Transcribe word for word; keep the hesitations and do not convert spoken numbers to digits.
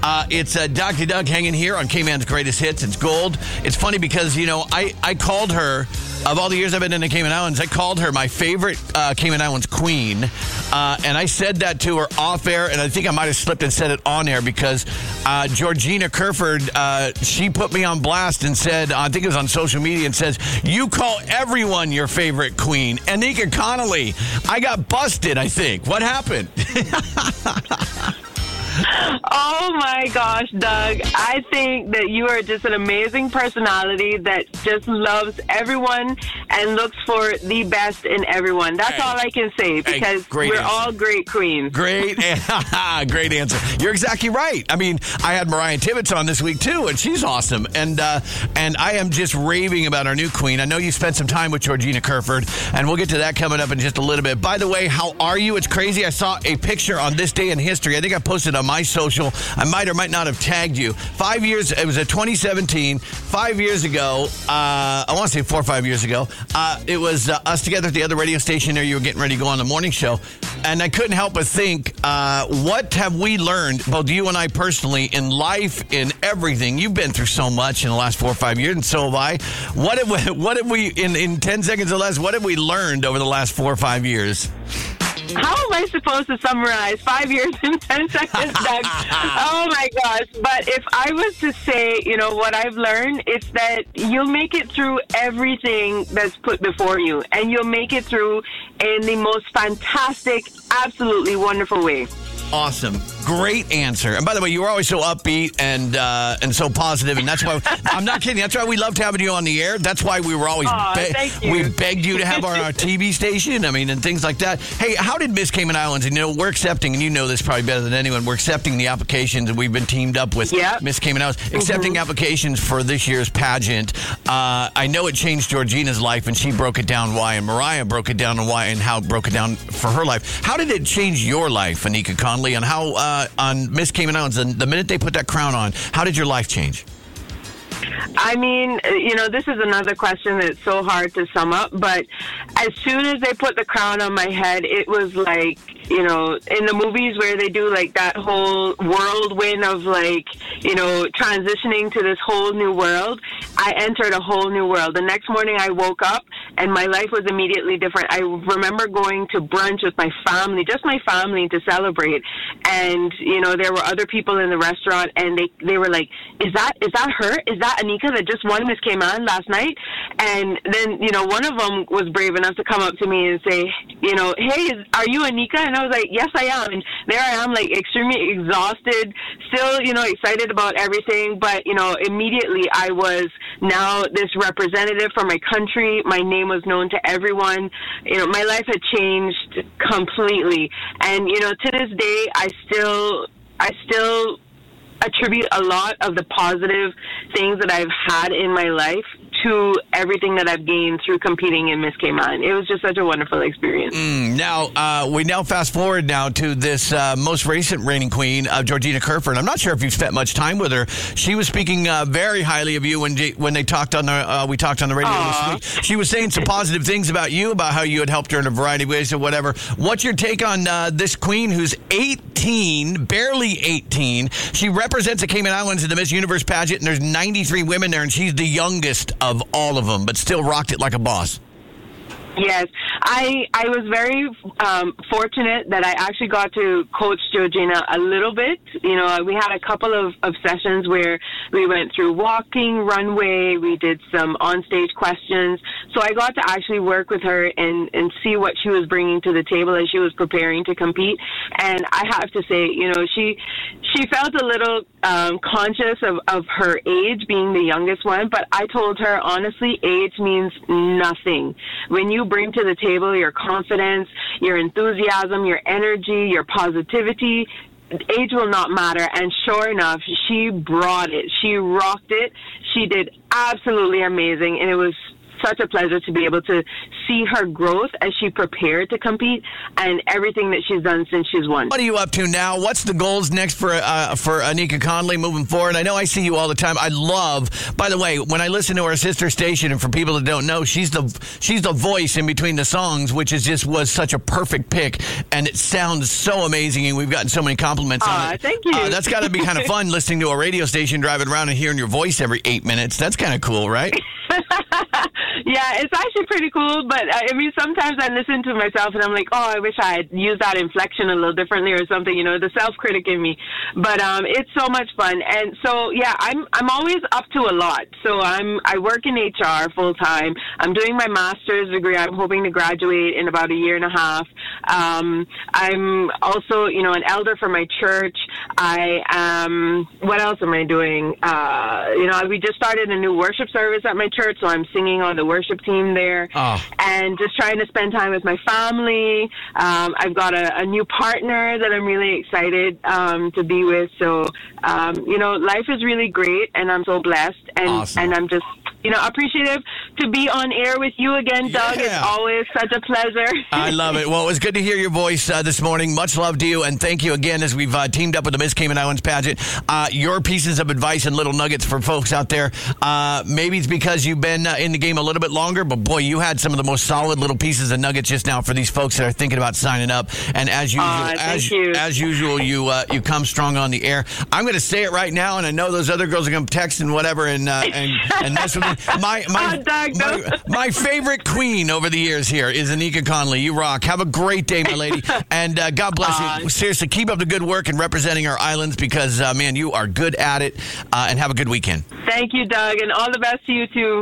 Uh, it's uh, Doctor Doug hanging here on K-Man's Greatest Hits. It's gold. It's funny because, you know, I, I called her, of all the years I've been in the Cayman Islands, I called her my favorite uh, Cayman Islands queen. Uh, and I said that to her off air, and I think I might have slipped and said it on air because uh, Georgina Kerford, uh, she put me on blast and said, I think it was on social media, and says, you call everyone your favorite queen. Anika Connolly, I got busted, I think. What happened? Oh, my gosh, Doug. I think that you are just an amazing personality that just loves everyone and looks for the best in everyone. That's hey. all I can say because hey, we're answer. all great queens. Great. Great answer. You're exactly right. I mean, I had Mariah Tibbetts on this week, too, and she's awesome. And uh, and I am just raving about our new queen. I know you spent some time with Georgina Kerford, and we'll get to that coming up in just a little bit. By the way, how are you? It's crazy. I saw a picture on this day in history. I think I posted on my social. I might or might not have tagged you. Five years, it was a twenty seventeen, five years ago, uh, I want to say four or five years ago, uh, it was uh, us together at the other radio station there. You were getting ready to go on the morning show. And I couldn't help but think, uh, what have we learned, both you and I personally, in life, in everything? You've been through so much in the last four or five years, and so have I. What have we, what have we in, in ten seconds or less, what have we learned over the last four or five years? How am I supposed to summarize five years in ten seconds, Doug? Oh, my gosh. But if I was to say, you know, what I've learned, it's that you'll make it through everything that's put before you. And you'll make it through in the most fantastic, absolutely wonderful way. Awesome. Great answer. And by the way, you were always so upbeat and uh, and so positive, and that's why I'm not kidding. That's why we loved having you on the air. That's why we were always Aw, be- thank you. we begged you to have our, our T V station. I mean, and things like that. Hey, how did Miss Cayman Islands? And you know, we're accepting, and you know this probably better than anyone. We're accepting the applications, and we've been teamed up with yep. Miss Cayman Islands, accepting mm-hmm. applications for this year's pageant. Uh, I know it changed Georgina's life, and she broke it down why, and Mariah broke it down and why, and how it broke it down for her life. How did it change your life, Anika Connolly, and how uh, on Miss Cayman Islands, the, the minute they put that crown on, how did your life change? I mean, you know, this is another question that's so hard to sum up, but as soon as they put the crown on my head, it was like, you know, in the movies where they do like that whole whirlwind of like, you know, transitioning to this whole new world, I entered a whole new world. The next morning I woke up and my life was immediately different. I remember going to brunch with my family, just my family, to celebrate. And, you know, there were other people in the restaurant and they, they were like, is that, is that her? Is that Anika that just won Miss Cayman last night? And then, you know, one of them was brave enough to come up to me and say, you know, hey, is, are you Anika? And I was like, yes, I am. And there I am, like, extremely exhausted, still, you know, excited about everything. But, you know, immediately I was now this representative for my country. My name was known to everyone. You know, my life had changed completely. And, you know, to this day, I still, I still attribute a lot of the positive things that I've had in my life to everything that I've gained through competing in Miss Cayman. It was just such a wonderful experience. Mm, now, uh, we now fast forward now to this uh, most recent reigning queen, uh, Georgina Kerford. I'm not sure if you've spent much time with her. She was speaking uh, very highly of you when they, when they talked on the uh, we talked on the radio Aww. this week. She was saying some positive things about you, about how you had helped her in a variety of ways or whatever. What's your take on uh, this queen who's eighteen, barely eighteen? She represents the Cayman Islands in the Miss Universe pageant, and there's ninety-three women there, and she's the youngest of all of them, but still rocked it like a boss. Yes, I I was very um, fortunate that I actually got to coach Georgina a little bit. You know, we had a couple of, of sessions where we went through walking, runway, we did some on-stage questions. So I got to actually work with her and, and see what she was bringing to the table as she was preparing to compete. And I have to say, you know, she she felt a little um, conscious of, of her age, being the youngest one. But I told her, honestly, age means nothing. When you bring to the table your confidence, your enthusiasm, your energy, your positivity, age will not matter. And sure enough, she brought it. She rocked it. She did absolutely amazing. And it was such a pleasure to be able to see her growth as she prepared to compete and everything that she's done since she's won. What are you up to now? What's the goals next for uh, for Anika Conley moving forward? I know I see you all the time. I love, by the way, when I listen to her sister station, and for people that don't know, she's the she's the voice in between the songs, which is just was such a perfect pick, and it sounds so amazing, and we've gotten so many compliments Aw, on it. thank you. Uh, that's got to be kind of fun listening to a radio station, driving around and hearing your voice every eight minutes. That's kind of cool, right? Yeah, it's actually pretty cool, but uh, I mean, sometimes I listen to myself and I'm like, oh, I wish I had used that inflection a little differently or something, you know, the self-critic in me. But um, it's so much fun. And so, yeah, I'm I'm always up to a lot. So I'm I work in H R full-time. I'm doing my master's degree. I'm hoping to graduate in about a year and a half. Um, I'm also, you know, an elder for my church. I am, what else am I doing? Uh, you know, we just started a new worship service at my church, so I'm singing on the worship team there. Oh. And just trying to spend time with my family. Um, I've got a, a new partner that I'm really excited um, to be with. So, um, you know, life is really great, and I'm so blessed. And, Awesome. and I'm just, you know, appreciative to be on air with you again, Doug. Yeah. It's always such a pleasure. I love it. Well, it was good to hear your voice uh, this morning. Much love to you, and thank you again as we've uh, teamed up with the Miss Cayman Islands pageant. Uh, your pieces of advice and little nuggets for folks out there. Uh, maybe it's because you've been uh, in the game a little bit longer, but boy, you had some of the most solid little pieces of nuggets just now for these folks that are thinking about signing up. And as usual, Aw, thank as, you. as usual, you uh, you come strong on the air. I'm going to say it right now, and I know those other girls are going to text and whatever and uh, and and mess with me. My my, Oh, Doug, no. my my favorite queen over the years here is Anika Conley. You rock. Have a great day, my lady. And uh, God bless Aw. you. Seriously, keep up the good work and representing our islands because, uh, man, you are good at it. Uh, and have a good weekend. Thank you, Doug, and all the best to you, too.